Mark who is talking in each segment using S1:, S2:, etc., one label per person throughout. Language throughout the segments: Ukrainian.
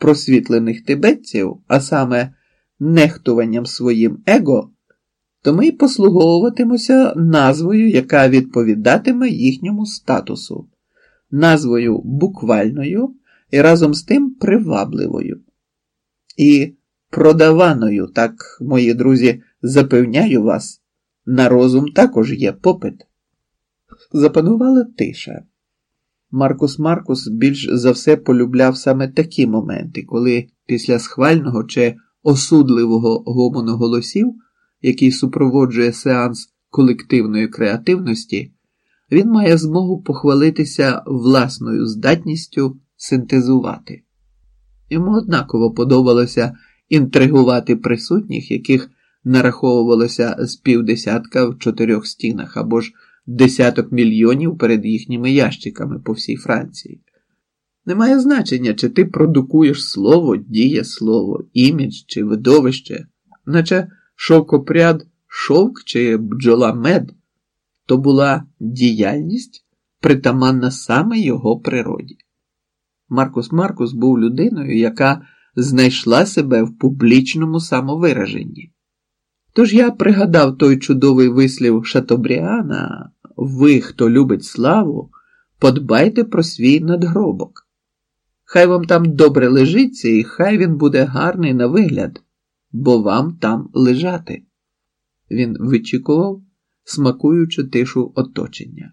S1: просвітлених тибетців, а саме нехтуванням своїм его, то ми й послуговуватимося назвою, яка відповідатиме їхньому статусу, назвою буквальною і разом з тим привабливою. І продаваною, так, мої друзі, запевняю вас, на розум також є попит. Запанувала тиша. Маркус більш за все полюбляв саме такі моменти, коли після схвального чи осудливого гомону голосів, який супроводжує сеанс колективної креативності, він має змогу похвалитися власною здатністю синтезувати. Йому однаково подобалося інтригувати присутніх, яких нараховувалося з півдесятка в 4 стінах, або ж десяток мільйонів перед їхніми ящиками по всій Франції. Немає значення, чи ти продукуєш слово, дієслово, імідж чи видовище, наче шовкопряд шовк чи бджола мед, то була діяльність, притаманна саме його природі. Маркус був людиною, яка знайшла себе в публічному самовираженні. Тож я пригадав той чудовий вислів Шатобріана: «Ви, хто любить славу, подбайте про свій надгробок. Хай вам там добре лежиться і хай він буде гарний на вигляд, бо вам там лежати». Він вичікував, смакуючи тишу оточення.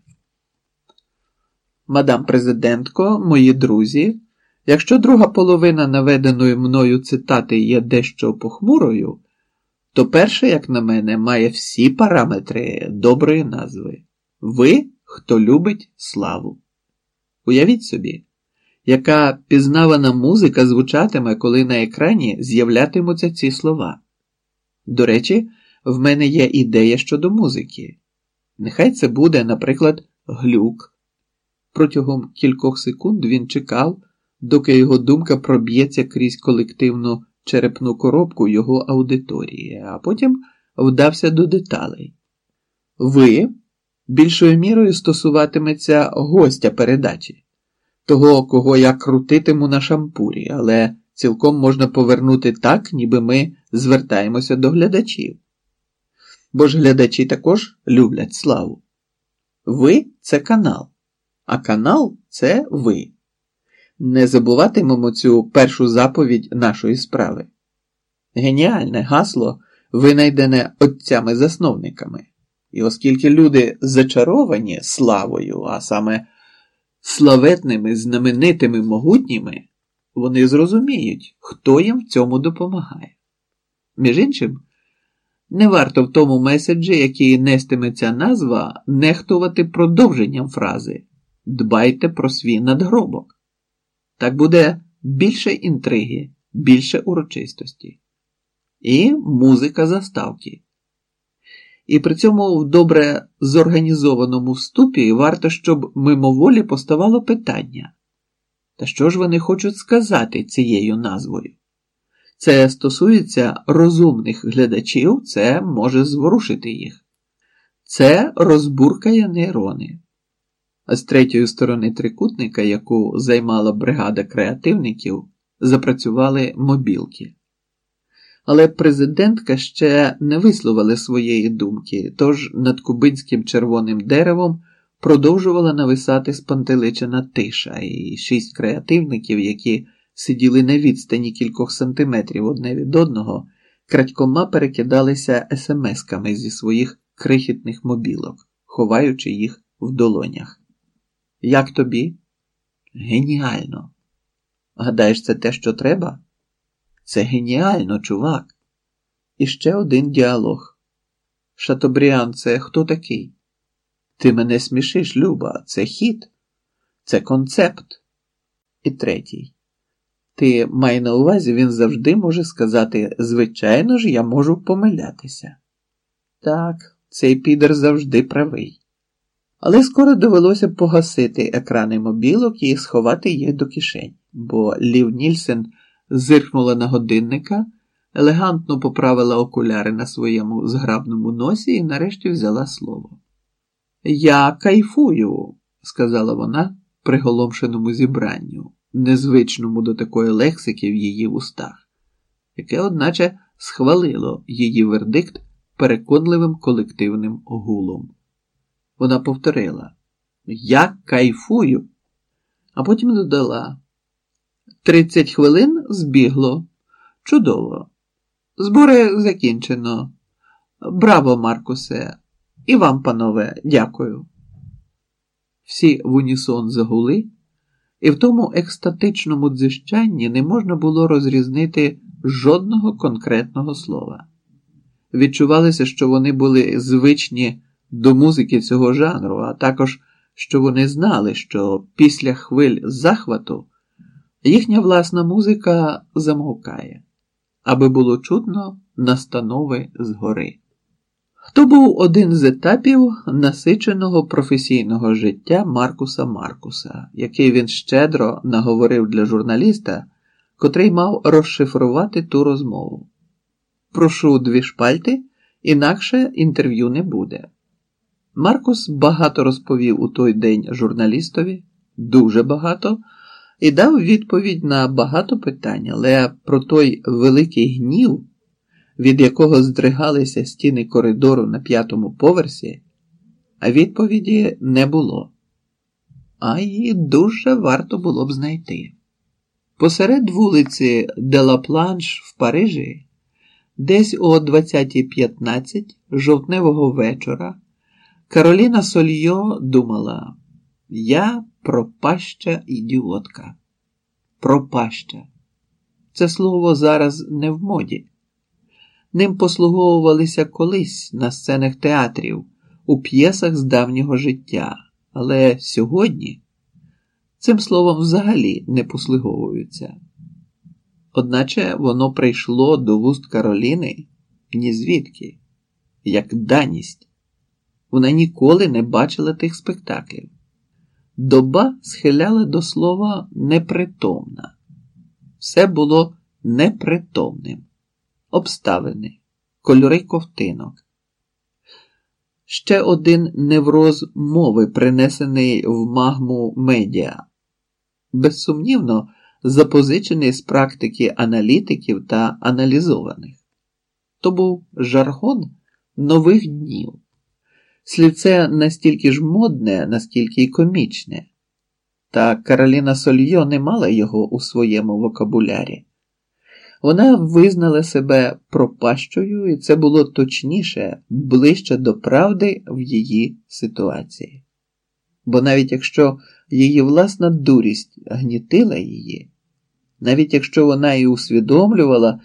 S1: «Мадам президентко, мої друзі, якщо друга половина наведеної мною цитати є дещо похмурою, то перша, як на мене, має всі параметри доброї назви. Ви, хто любить славу». Уявіть собі, яка пізнавана музика звучатиме, коли на екрані з'являтимуться ці слова. До речі, в мене є ідея щодо музики. Нехай це буде, наприклад, глюк. Протягом кількох секунд він чекав, доки його думка проб'ється крізь колективну черепну коробку його аудиторії, а потім вдався до деталей. Ви більшою мірою стосуватиметься гостя передачі, того, кого я крутитиму на шампурі, але цілком можна повернути так, ніби ми звертаємося до глядачів. Бо ж глядачі також люблять славу. Ви – це канал, а канал – це ви. Не забуватимемо цю першу заповідь нашої справи. Геніальне гасло, винайдене отцями-засновниками. І оскільки люди зачаровані славою, а саме славетними, знаменитими, могутніми, вони зрозуміють, хто їм в цьому допомагає. Між іншим, не варто в тому меседжі, який нестиме ця назва, нехтувати продовженням фрази «Дбайте про свій надгробок». Так буде більше інтриги, більше урочистості. І музика заставки. І при цьому в добре зорганізованому вступі варто, щоб мимоволі поставало питання. Та що ж вони хочуть сказати цією назвою? Це стосується розумних глядачів, це може зворушити їх. Це розбуркає нейрони. А з третьої сторони трикутника, яку займала бригада креативників, запрацювали мобілки. Але президентка ще не висловила своєї думки, тож над кубинським червоним деревом продовжувала нависати спантеличена тиша, і 6 креативників, які сиділи на відстані кількох сантиметрів одне від одного, крадькома перекидалися смс-ками зі своїх крихітних мобілок, ховаючи їх в долонях. Як тобі? Геніально. Гадаєш, це те, що треба? Це геніально, чувак. І ще один діалог. Шатобріан, це хто такий? Ти мене смішиш, Люба. Це хіт. Це концепт. І третій. Ти май на увазі, він завжди може сказати, звичайно ж, я можу помилятися. Так, цей підер завжди правий. Але скоро довелося погасити екрани мобілок і сховати їх до кишень, бо Лів Нільсен зиркнула на годинника, елегантно поправила окуляри на своєму зграбному носі і нарешті взяла слово. «Я кайфую», – сказала вона приголомшеному зібранню. незвичному до такої лексики в її устах, яке, одначе, схвалило її вердикт переконливим колективним гулом. Вона повторила: «Я кайфую», а потім додала: 30 хвилин збігло. Чудово. Збори закінчено. Браво, Маркусе. І вам, панове, дякую. Всі в унісон загули, і в тому екстатичному дзижчанні не можна було розрізнити жодного конкретного слова. Відчувалося, що вони були звичні до музики цього жанру, а також, що вони знали, що після хвиль захвату їхня власна музика замовкає, аби було чутно настанови згори. То був один з етапів насиченого професійного життя Маркуса Маркуса, який він щедро наговорив для журналіста, котрий мав розшифрувати ту розмову. Прошу 2 шпальти, інакше інтерв'ю не буде. Маркус багато розповів у той день журналістові, дуже багато, і дав відповідь на багато питань, але про той великий гнів, від якого здригалися стіни коридору на 5-му поверсі, відповіді не було. А її дуже варто було б знайти. Посеред вулиці Де ла Планш в Парижі, десь о 20:15 жовтневого вечора, Кароліна Сольйо думала: «Я пропаща ідіотка». Пропаща. Це слово зараз не в моді. Ним послуговувалися колись на сценах театрів, у п'єсах з давнього життя, але сьогодні цим словом взагалі не послуговуються. Одначе воно прийшло до вуст Кароліни ні звідки, як даність. Вона ніколи не бачила тих спектаклів. Доба схиляла до слова «непритомна». Все було непритомним. Обставини, кольори ковтинок. Ще один невроз мови, принесений в магму медіа. Безсумнівно, запозичений з практики аналітиків та аналізованих. То був жаргон нових днів. Слівце настільки ж модне, наскільки й комічне. Та Кароліна Сольйо не мала його у своєму вокабулярі. Вона визнала себе пропащою, і це було точніше, ближче до правди в її ситуації. Бо навіть якщо її власна дурість гнітила її, навіть якщо вона і усвідомлювала,